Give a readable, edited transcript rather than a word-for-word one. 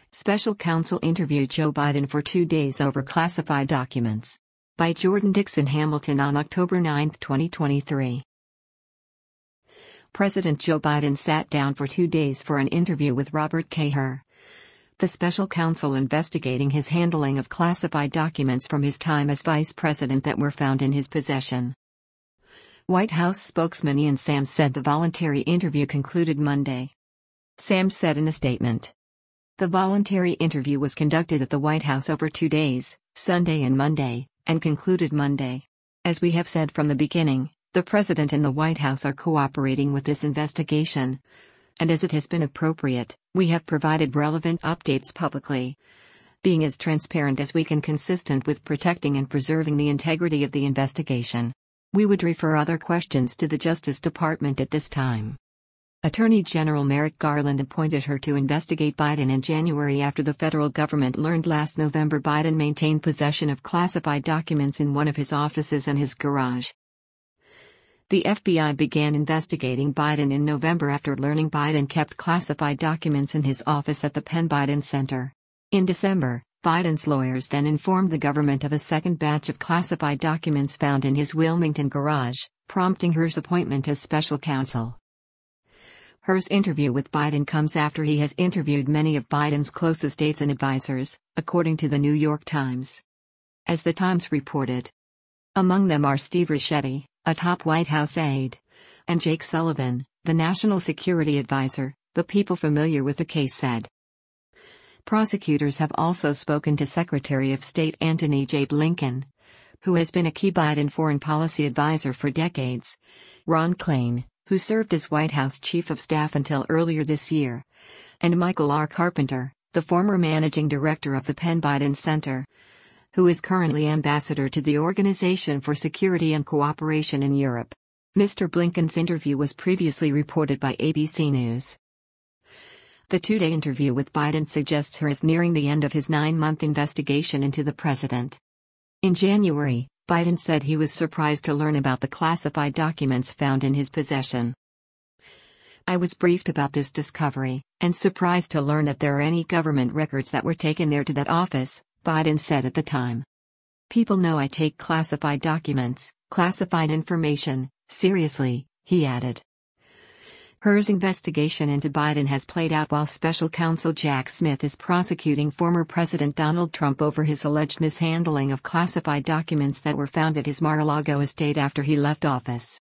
Special counsel interviewed Joe Biden for 2 days over classified documents. By Jordan Dixon Hamilton on October 9, 2023. President Joe Biden sat down for 2 days for an interview with Robert K. Hur, the special counsel investigating his handling of classified documents from his time as vice president that were found in his possession. White House spokesman Ian Sams said the voluntary interview concluded Monday. Sams said in a statement, "The voluntary interview was conducted at the White House over 2 days, Sunday and Monday, and concluded Monday. As we have said from the beginning, the President and the White House are cooperating with this investigation. And as it has been appropriate, we have provided relevant updates publicly, being as transparent as we can consistent with protecting and preserving the integrity of the investigation. We would refer other questions to the Justice Department at this time." Attorney General Merrick Garland appointed Hur to investigate Biden in January after the federal government learned last November Biden maintained possession of classified documents in one of his offices and his garage. The FBI began investigating Biden in November after learning Biden kept classified documents in his office at the Penn Biden Center. In December, Biden's lawyers then informed the government of a second batch of classified documents found in his Wilmington garage, prompting Hur's appointment as special counsel. Hur's interview with Biden comes after he has interviewed many of Biden's closest aides and advisors, according to the New York Times. As the Times reported, among them are Steve Ricchetti, a top White House aide, and Jake Sullivan, the national security advisor, the people familiar with the case said. Prosecutors have also spoken to Secretary of State Antony J. Blinken, who has been a key Biden foreign policy advisor for decades, Ron Klain, who served as White House Chief of Staff until earlier this year, and Michael R. Carpenter, the former managing director of the Penn Biden Center, who is currently ambassador to the Organization for Security and Cooperation in Europe. Mr. Blinken's interview was previously reported by ABC News. The 2-day interview with Biden suggests Hur is nearing the end of his 9-month investigation into the president. In January, Biden said he was surprised to learn about the classified documents found in his possession. "I was briefed about this discovery, and surprised to learn that there are any government records that were taken there to that office," Biden said at the time. "People know I take classified documents, classified information, seriously," he added. Hur's investigation into Biden has played out while special counsel Jack Smith is prosecuting former President Donald Trump over his alleged mishandling of classified documents that were found at his Mar-a-Lago estate after he left office.